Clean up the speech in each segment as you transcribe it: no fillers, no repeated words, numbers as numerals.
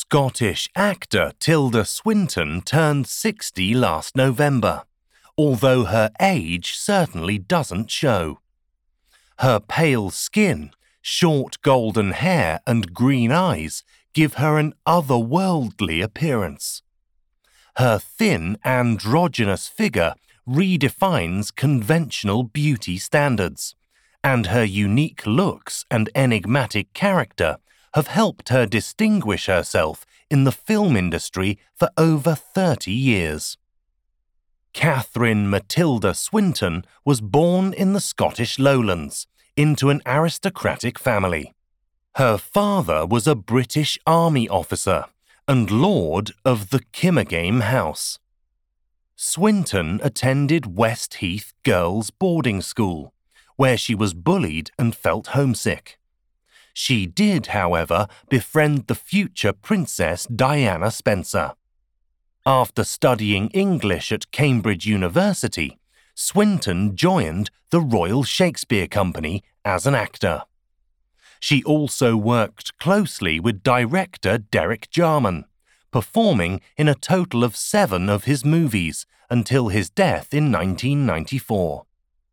Scottish actor Tilda Swinton turned 60 last November, although her age certainly doesn't show. Her pale skin, short golden hair and green eyes give her an otherworldly appearance. Her thin, androgynous figure redefines conventional beauty standards, and her unique looks and enigmatic character have helped her distinguish herself in the film industry for over 30 years. Catherine Matilda Swinton was born in the Scottish Lowlands into an aristocratic family. Her father was a British Army officer and lord of the Kimmergame House. Swinton attended Westheath Girls' Boarding School, where she was bullied and felt homesick. She did, however, befriend the future Princess Diana Spencer. After studying English at Cambridge University, Swinton joined the Royal Shakespeare Company as an actor. She also worked closely with director Derek Jarman, performing in a total of 7 of his movies until his death in 1994.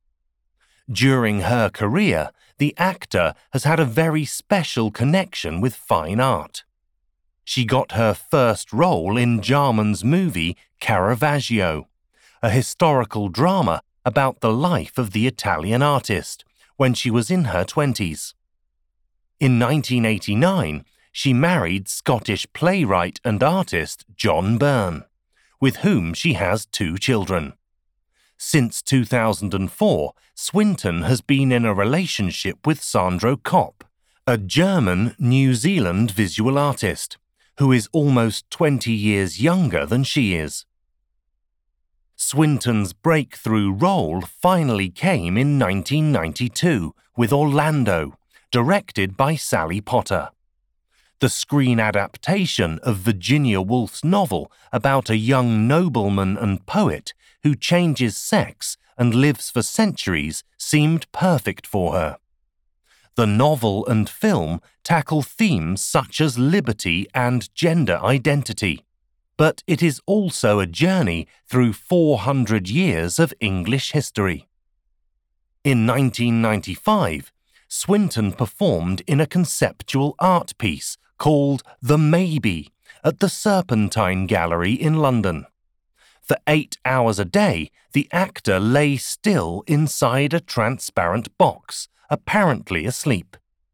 During her career, the actor has had a very special connection with fine art. She got her first role in Jarman's movie Caravaggio, a historical drama about the life of the Italian artist, when she was in her 20s. In 1989, she married Scottish playwright and artist John Byrne, with whom she has 2 children. Since 2004, Swinton has been in a relationship with Sandro Kopp, a German-New Zealand visual artist, who is almost 20 years younger than she is. Swinton's breakthrough role finally came in 1992 with Orlando, directed by Sally Potter. The screen adaptation of Virginia Woolf's novel about a young nobleman and poet who changes sex and lives for centuries seemed perfect for her. The novel and film tackle themes such as liberty and gender identity, but it is also a journey through 400 years of English history. In 1995, Swinton performed in a conceptual art piece called The Maybe at the Serpentine Gallery in London. For 8 hours a day, the actor lay still inside a transparent box, apparently asleep.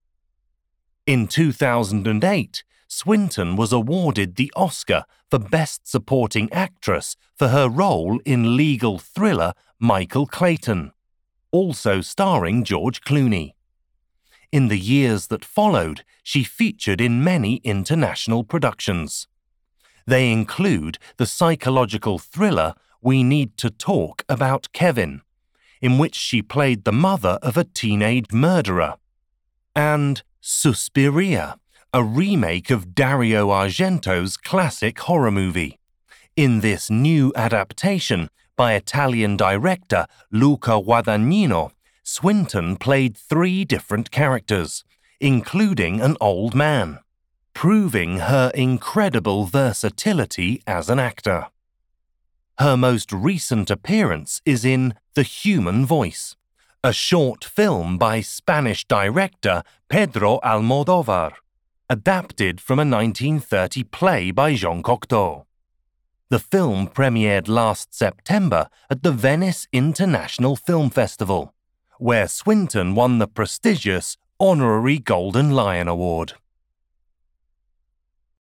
In 2008, Swinton was awarded the Oscar for Best Supporting Actress for her role in legal thriller Michael Clayton, also starring George Clooney. In the years that followed, she featured in many international productions. They include the psychological thriller We Need to Talk About Kevin, in which she played the mother of a teenage murderer, and Suspiria, a remake of Dario Argento's classic horror movie. In this new adaptation by Italian director Luca Guadagnino, Swinton played 3 different characters, including an old man, proving her incredible versatility as an actor. Her most recent appearance is in The Human Voice, a short film by Spanish director Pedro Almodóvar, adapted from a 1930 play by Jean Cocteau. The film premiered last September at the Venice International Film Festival, where Swinton won the prestigious Honorary Golden Lion Award.